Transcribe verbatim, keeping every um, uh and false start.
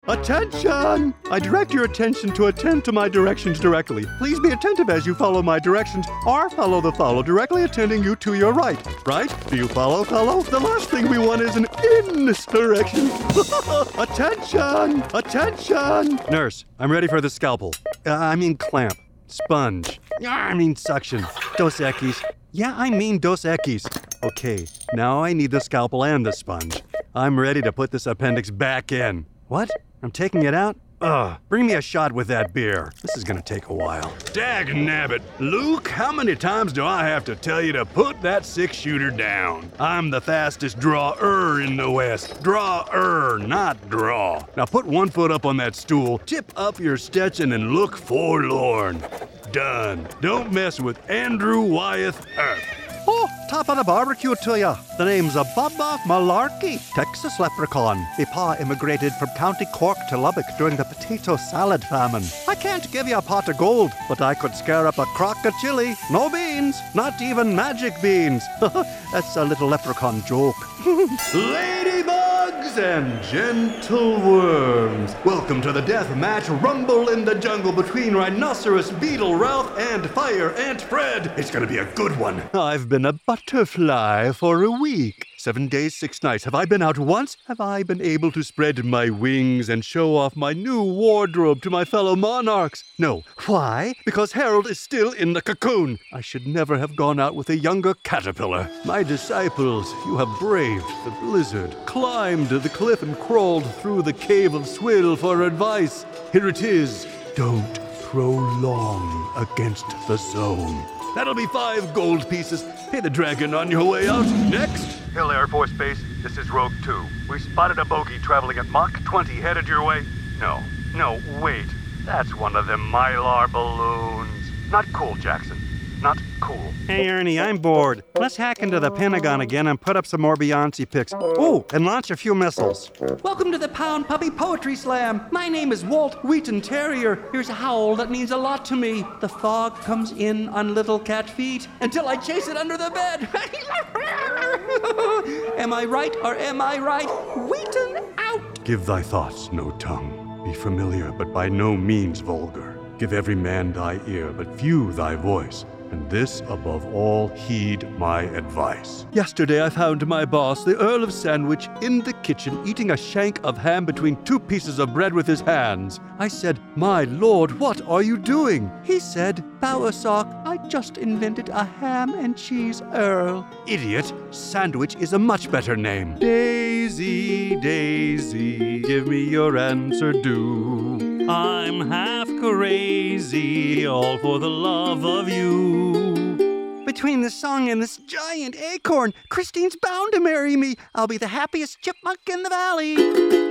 Attention! I direct your attention to attend to my directions directly. Please be attentive as you follow my directions, or follow the follow directly attending you to your right. Right? Do you follow, fellow? The last thing we want is an in this direction. Attention! Attention! Nurse, I'm ready for the scalpel. Uh, I mean clamp. Sponge. I mean suction. Dos Equis. Yeah, I mean Dos Equis. Okay, now I need the scalpel and the sponge. I'm ready to put this appendix back in. What? I'm taking it out? Ugh, bring me a shot with that beer. This is gonna take a while. Dag-nabbit. Luke, how many times do I have to tell you to put that six-shooter down? I'm the fastest drawer in the West. Drawer, not draw. Now put one foot up on that stool, tip up your Stetson, and look forlorn. Done. Don't mess with Andrew Wyeth Earp. Oh, top of the barbecue to ya. The name's a Bubba Malarkey, Texas leprechaun. Me pa immigrated from County Cork to Lubbock during the potato salad famine. I can't give you a pot of gold, but I could scare up a crock of chili. No beans, not even magic beans. That's a little leprechaun joke. Ladybugs and gentle worms, welcome to the death match rumble in the jungle between Rhinoceros Beetle Ralph and Fire Ant Fred. It's gonna be a good one. I've been a butterfly for a week. Seven days, six nights. Have I been out once? Have I been able to spread my wings and show off my new wardrobe to my fellow monarchs? No. Why? Because Harold is still in the cocoon. I should never have gone out with a younger caterpillar. My disciples, you have braved the blizzard, climbed the cliff and crawled through the cave of Swill for advice. Here it is. Don't prolong against the zone. That'll be five gold pieces. Pay the dragon on your way out. Next. Hill Air Force Base, this is Rogue two. We spotted a bogey traveling at Mach twenty headed your way. No, no, wait. That's one of them Mylar balloons. Not cool, Jackson. Not cool. Hey, Ernie, I'm bored. Let's hack into the Pentagon again and put up some more Beyonce pics. Oh, and launch a few missiles. Welcome to the Pound Puppy Poetry Slam. My name is Walt Wheaton Terrier. Here's a howl that means a lot to me. The fog comes in on little cat feet until I chase it under the bed. Am I right or am I right? Wheaton out. Give thy thoughts no tongue. Be familiar, but by no means vulgar. Give every man thy ear, but few thy voice. And this, above all, heed my advice. Yesterday I found my boss, the Earl of Sandwich, in the kitchen eating a shank of ham between two pieces of bread with his hands. I said, "My lord, what are you doing?" He said, "Bowersock, I just invented a ham and cheese Earl." Idiot, Sandwich is a much better name. Daisy, Daisy, give me your answer due. I'm half crazy, all for the love of you. Between this song and this giant acorn, Christine's bound to marry me. I'll be the happiest chipmunk in the valley.